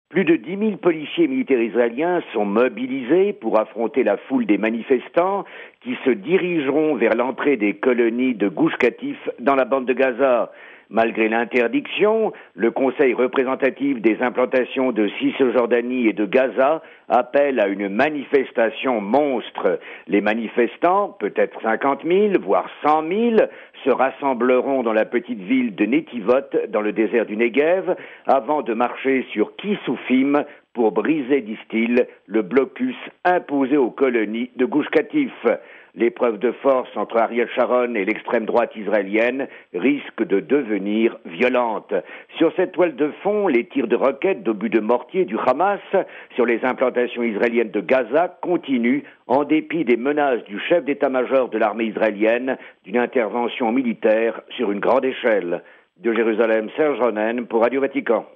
Plus de 10 000 policiers et militaires israéliens sont mobilisés pour affronter la foule des manifestants qui se dirigeront vers l'entrée des colonies de Gush Katif dans la bande de Gaza. Malgré l'interdiction, le Conseil représentatif des implantations de Cisjordanie et de Gaza appelle à une manifestation monstre. Les manifestants, peut-être 50 000, voire 100 000, se rassembleront dans la petite ville de Netivot, dans le désert du Negev, avant de marcher sur Kissoufim pour briser, disent-ils, le blocus imposé aux colonies de Gush Katif. L'épreuve de force entre Ariel Sharon et l'extrême droite israélienne risque de devenir violente. Sur cette toile de fond, les tirs de roquettes d'obus de mortier du Hamas sur les implantations israéliennes de Gaza continuent en dépit des menaces du chef d'état-major de l'armée israélienne d'une intervention militaire sur une grande échelle. De Jérusalem, Serge Ronen pour Radio Vatican.